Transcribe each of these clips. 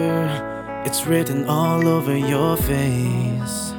fear, it's written all over your face.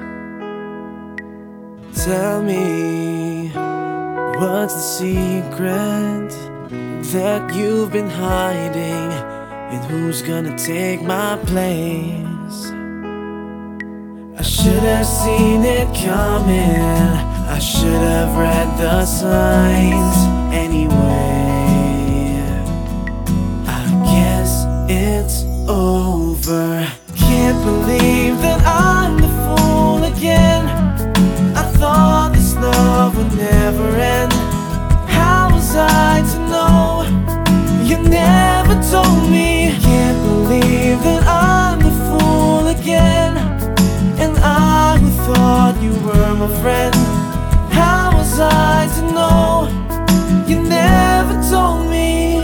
Tell me, what's the secret that you've been hiding? And who's gonna take my place? I should have seen it coming, I should have read the signs anyway. I guess it's over. Can't believe that I'm the fool again. I thought this love would never end. How was I to know? You never told me. Can't believe that I'm the fool again. And I who thought you were my friend. How was I to know? You never told me.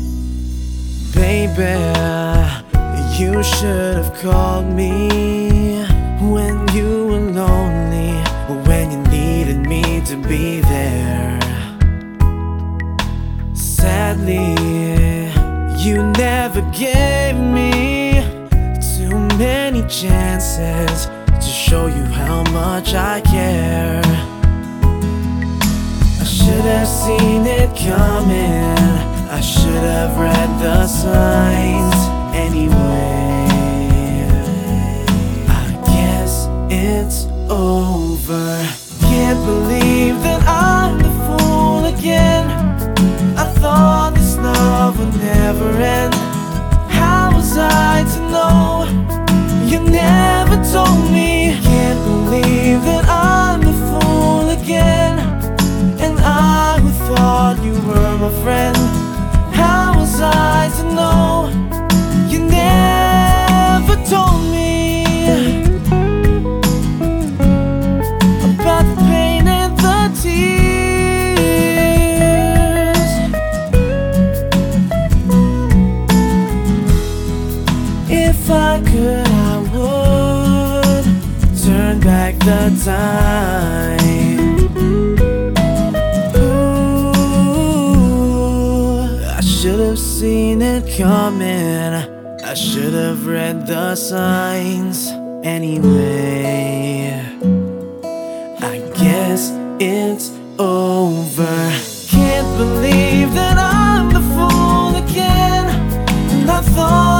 Baby, you should have called me when you were lonely, when you needed me to be there. Sadly, you never gave me too many chances to show you how much I care. I should have seen it coming, I should have read the signs anyway. I guess it's over. Can't believe that I'm the fool again. I thought this love would never end. How was I to know? You never told me. Can't believe that I'm the fool again. And I who thought you were my friend. How was I to know? You never told me about the pain and the tears. If I could, I would turn back the time. I should have seen it coming, I should have read the signs anyway. I guess it's over. Can't believe that I'm the fool again. And I thought